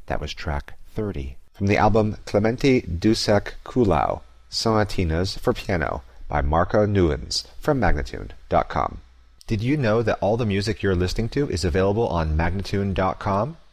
That was track 30. From the album Clementi Dussek Kulau, Sonatinas for Piano by Marco Newens from Magnatune.com. Did you know that all the music you're listening to is available on Magnatune.com?